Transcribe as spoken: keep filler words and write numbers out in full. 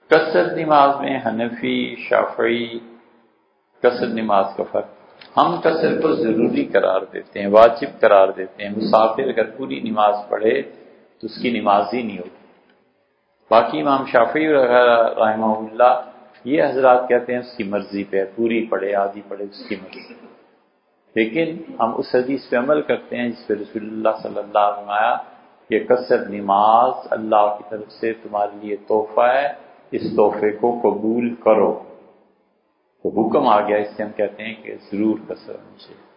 कसर नमाज में हनफी शाफई कसर नमाज का फर्क, हम कसर को जरूरी करार देते हैं, वाजिब करार देते हैं। मुसाफिर अगर पूरी नमाज पढ़े तो उसकी नमाज ही नहीं होती। बाकी इमाम शाफी रहमहुल्लाह ये हजरात कहते हैं उसकी मर्जी पे, पूरी पढ़े आधी पढ़े उसकी मर्जी। लेकिन हम उस हदीस पे अमल करते हैं जिस पे रसूलुल्लाह सल्लल्लाहु अलैहि वसल्लम आया, ये कसर नमाज अल्लाह की तरफ से तुम्हारे लिए तोहफा है, इस तोहफे को कबूल करो। तो हुक्म आ गया, इससे हम कहते हैं कि जरूर कसर होनी चाहिए।